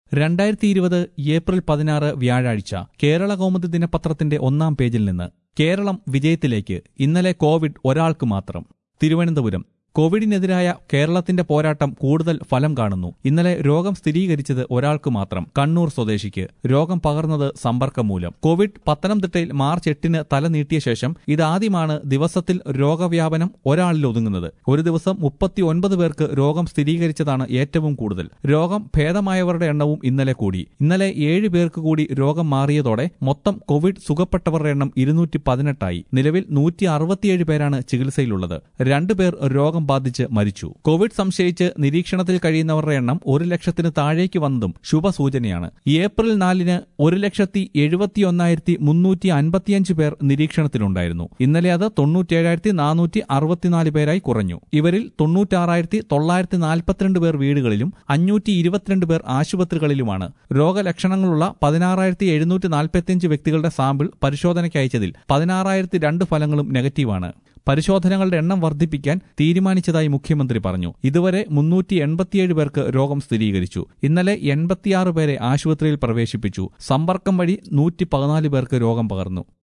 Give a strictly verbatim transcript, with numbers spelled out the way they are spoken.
രണ്ടായിരത്തി ഇരുപത് ഏപ്രിൽ പതിനാറ് വ്യാഴാഴ്ച കേരള കൗമുദി ദിനപത്രത്തിന്റെ ഒന്നാം പേജിൽ നിന്ന് കേരളം വിജയത്തിലേക്ക്. ഇന്നലെ കോവിഡ് ഒരാൾക്ക് മാത്രം. തിരുവനന്തപുരം. കോവിഡിനെതിരായ കേരളത്തിന്റെ പോരാട്ടം കൂടുതൽ ഫലം കാണുന്നു. ഇന്നലെ രോഗം സ്ഥിരീകരിച്ചത് ഒരാൾക്ക് മാത്രം, കണ്ണൂർ സ്വദേശിക്ക്. രോഗം പകർന്നത് സമ്പർക്കം മൂലം. കോവിഡ് പത്തനംതിട്ടയിൽ മാർച്ച് എട്ടിന് തല നീട്ടിയ ശേഷം ഇതാദ്യമാണ് ദിവസത്തിൽ രോഗവ്യാപനം ഒരാളിൽ ഒതുങ്ങുന്നത്. ഒരു ദിവസം മുപ്പത്തി ഒൻപത് പേർക്ക് രോഗം സ്ഥിരീകരിച്ചതാണ് ഏറ്റവും കൂടുതൽ. രോഗം ഭേദമായവരുടെ എണ്ണവും ഇന്നലെ കൂടി. ഇന്നലെ ഏഴ് പേർക്ക് കൂടി രോഗം മാറിയതോടെ മൊത്തം കോവിഡ് സുഖപ്പെട്ടവരുടെ എണ്ണം ഇരുന്നൂറ്റി പതിനെട്ടായി. നിലവിൽ നൂറ്റി അറുപത്തിയേഴ് പേരാണ് ചികിത്സയിലുള്ളത്. രണ്ടുപേർ രോഗം ബാധിച്ച് മരിച്ചു. കോവിഡ് സംശയിച്ച് നിരീക്ഷണത്തിൽ കഴിയുന്നവരുടെ എണ്ണം ഒരു ലക്ഷത്തിന് താഴേക്ക് വന്നതും ശുഭസൂചനയാണ്. ഏപ്രിൽ നാലിന് ഒരു ലക്ഷത്തി എഴുപത്തി ഒന്നായിരത്തി മുന്നൂറ്റി അൻപത്തിയഞ്ച് പേർ നിരീക്ഷണത്തിലുണ്ടായിരുന്നു. ഇന്നലെ അത് തൊണ്ണൂറ്റേഴായിരത്തി നാനൂറ്റി അറുപത്തിനാല് പേരായി കുറഞ്ഞു. ഇവരിൽ തൊണ്ണൂറ്റാറായിരത്തി തൊള്ളായിരത്തി നാൽപ്പത്തിരണ്ട് പേർ വീടുകളിലും അഞ്ഞൂറ്റി ഇരുപത്തിരണ്ട് പേർ ആശുപത്രികളിലുമാണ്. രോഗലക്ഷണങ്ങളുള്ള പതിനാറായിരത്തി എഴുന്നൂറ്റി നാൽപ്പത്തിയഞ്ച് വ്യക്തികളുടെ സാമ്പിൾ പരിശോധനയ്ക്ക് അയച്ചതിൽ പതിനാറായിരത്തി രണ്ട് ഫലങ്ങളും നെഗറ്റീവാണ്. പരിശോധനകളുടെ എണ്ണം വർദ്ധിപ്പിക്കാൻ തീരുമാനിച്ചതായി മുഖ്യമന്ത്രി പറഞ്ഞു. ഇതുവരെ മുന്നൂറ്റി എൺപത്തിയേഴ് പേർക്ക് രോഗം സ്ഥിരീകരിച്ചു. ഇന്നലെ എൺപത്തിയാറ് പേരെ ആശുപത്രിയിൽ പ്രവേശിപ്പിച്ചു. സമ്പർക്കം വഴി നൂറ്റി പതിനാല് പേർക്ക് രോഗം പകർന്നു.